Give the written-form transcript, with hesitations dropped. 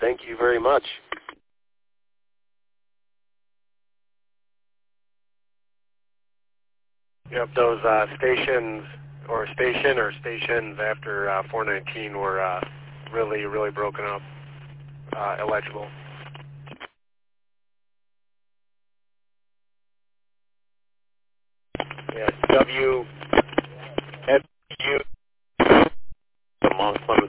Thank you very much. Yep, those stations or stations after 419 were really broken up, illegible. Yeah, WSU, the Moss Clemens